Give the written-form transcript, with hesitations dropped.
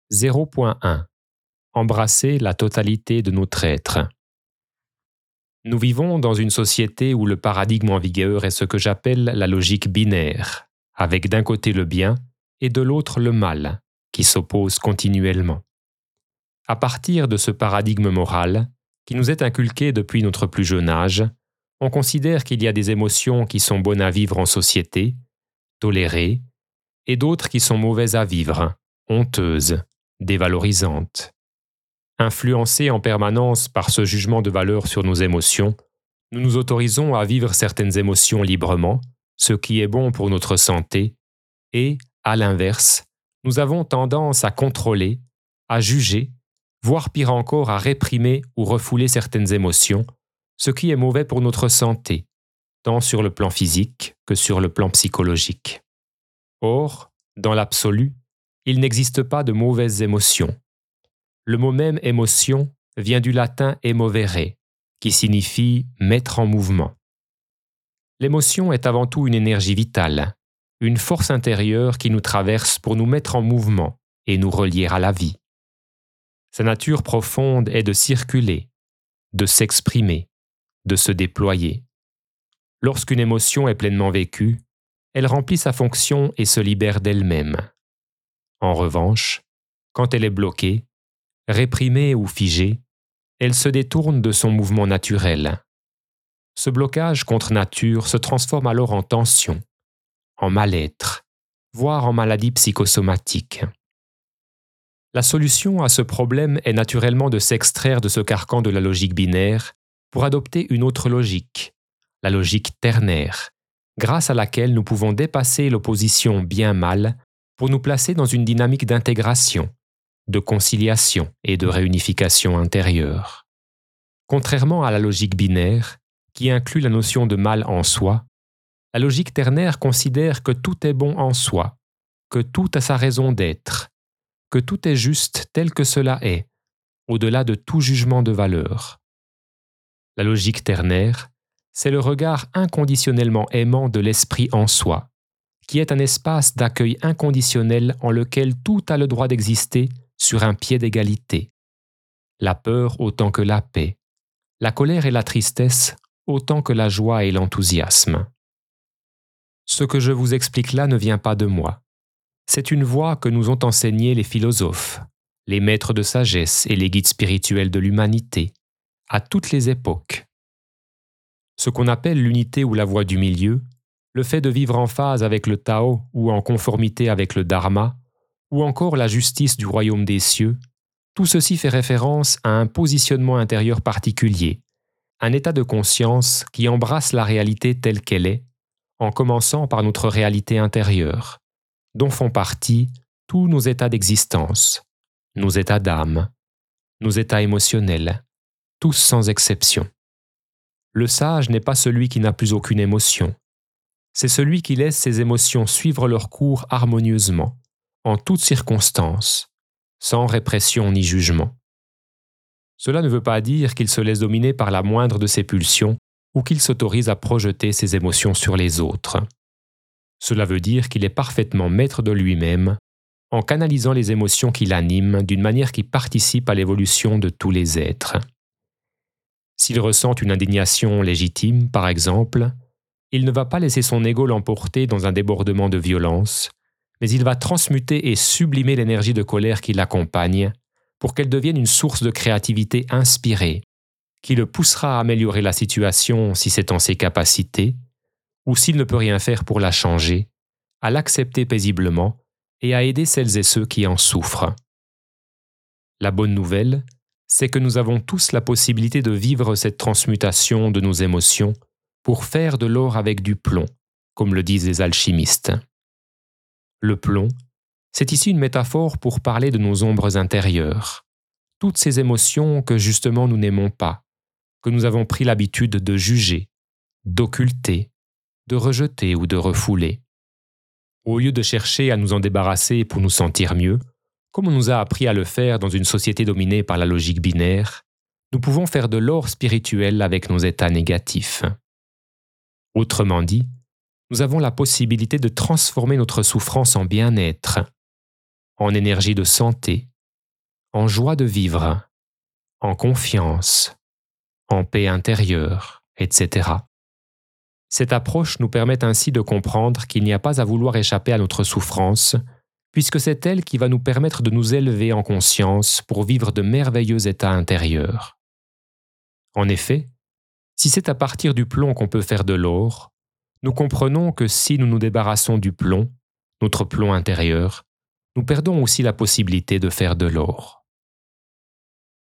0.1. Embrasser la totalité de notre être. Nous vivons dans une société où le paradigme en vigueur est ce que j'appelle la logique binaire, avec d'un côté le bien et de l'autre le mal, qui s'opposent continuellement. À partir de ce paradigme moral, qui nous est inculqué depuis notre plus jeune âge, on considère qu'il y a des émotions qui sont bonnes à vivre en société, tolérées, et d'autres qui sont mauvaises à vivre, honteuses, dévalorisantes. Influencés en permanence par ce jugement de valeur sur nos émotions, nous nous autorisons à vivre certaines émotions librement, ce qui est bon pour notre santé, et, à l'inverse, nous avons tendance à contrôler, à juger, voire pire encore à réprimer ou refouler certaines émotions, ce qui est mauvais pour notre santé, tant sur le plan physique que sur le plan psychologique. Or, dans l'absolu, il n'existe pas de mauvaises émotions. Le mot même émotion vient du latin emovere, qui signifie mettre en mouvement. L'émotion est avant tout une énergie vitale, une force intérieure qui nous traverse pour nous mettre en mouvement et nous relier à la vie. Sa nature profonde est de circuler, de s'exprimer, de se déployer. Lorsqu'une émotion est pleinement vécue, elle remplit sa fonction et se libère d'elle-même. En revanche, quand elle est bloquée, réprimée ou figée, elle se détourne de son mouvement naturel. Ce blocage contre nature se transforme alors en tension, en mal-être, voire en maladie psychosomatique. La solution à ce problème est naturellement de s'extraire de ce carcan de la logique binaire pour adopter une autre logique, la logique ternaire, grâce à laquelle nous pouvons dépasser l'opposition bien-mal pour nous placer dans une dynamique d'intégration, de conciliation et de réunification intérieure. Contrairement à la logique binaire, qui inclut la notion de mal en soi, la logique ternaire considère que tout est bon en soi, que tout a sa raison d'être, que tout est juste tel que cela est, au-delà de tout jugement de valeur. La logique ternaire, c'est le regard inconditionnellement aimant de l'esprit en soi, qui est un espace d'accueil inconditionnel en lequel tout a le droit d'exister sur un pied d'égalité. La peur autant que la paix, la colère et la tristesse autant que la joie et l'enthousiasme. Ce que je vous explique là ne vient pas de moi. C'est une voie que nous ont enseignée les philosophes, les maîtres de sagesse et les guides spirituels de l'humanité, à toutes les époques. Ce qu'on appelle l'unité ou la voie du milieu, le fait de vivre en phase avec le Tao ou en conformité avec le Dharma, ou encore la justice du royaume des cieux, tout ceci fait référence à un positionnement intérieur particulier, un état de conscience qui embrasse la réalité telle qu'elle est, en commençant par notre réalité intérieure, dont font partie tous nos états d'existence, nos états d'âme, nos états émotionnels, tous sans exception. Le sage n'est pas celui qui n'a plus aucune émotion. C'est celui qui laisse ses émotions suivre leur cours harmonieusement, en toutes circonstances, sans répression ni jugement. Cela ne veut pas dire qu'il se laisse dominer par la moindre de ses pulsions ou qu'il s'autorise à projeter ses émotions sur les autres. Cela veut dire qu'il est parfaitement maître de lui-même en canalisant les émotions qui l'animent d'une manière qui participe à l'évolution de tous les êtres. S'il ressent une indignation légitime, par exemple, il ne va pas laisser son ego l'emporter dans un débordement de violence, mais il va transmuter et sublimer l'énergie de colère qui l'accompagne pour qu'elle devienne une source de créativité inspirée, qui le poussera à améliorer la situation si c'est en ses capacités, ou s'il ne peut rien faire pour la changer, à l'accepter paisiblement et à aider celles et ceux qui en souffrent. La bonne nouvelle, c'est que nous avons tous la possibilité de vivre cette transmutation de nos émotions pour faire de l'or avec du plomb, comme le disent les alchimistes. Le plomb, c'est ici une métaphore pour parler de nos ombres intérieures, toutes ces émotions que justement nous n'aimons pas, que nous avons pris l'habitude de juger, d'occulter, de rejeter ou de refouler. Au lieu de chercher à nous en débarrasser pour nous sentir mieux, comme on nous a appris à le faire dans une société dominée par la logique binaire, nous pouvons faire de l'or spirituel avec nos états négatifs. Autrement dit, nous avons la possibilité de transformer notre souffrance en bien-être, en énergie de santé, en joie de vivre, en confiance, en paix intérieure, etc. Cette approche nous permet ainsi de comprendre qu'il n'y a pas à vouloir échapper à notre souffrance, puisque c'est elle qui va nous permettre de nous élever en conscience pour vivre de merveilleux états intérieurs. En effet, si c'est à partir du plomb qu'on peut faire de l'or, nous comprenons que si nous nous débarrassons du plomb, notre plomb intérieur, nous perdons aussi la possibilité de faire de l'or.